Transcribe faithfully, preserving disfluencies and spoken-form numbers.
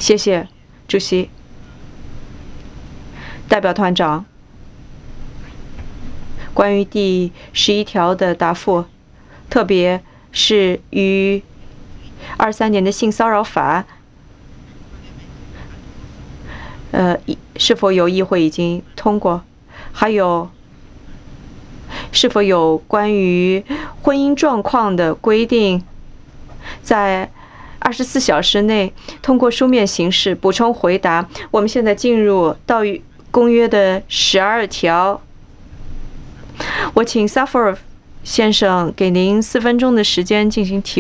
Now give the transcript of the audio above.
谢谢，主席。代表团长，关于第十一条的答复，特别是于二三年的性骚扰法，呃，是否有议会已经通过？还有，是否有关于婚姻状况的规定，在二十四小时内通过书面形式补充回答？我们现在进入到公约的十二条。我请萨弗尔先生给您四分钟的时间进行提问。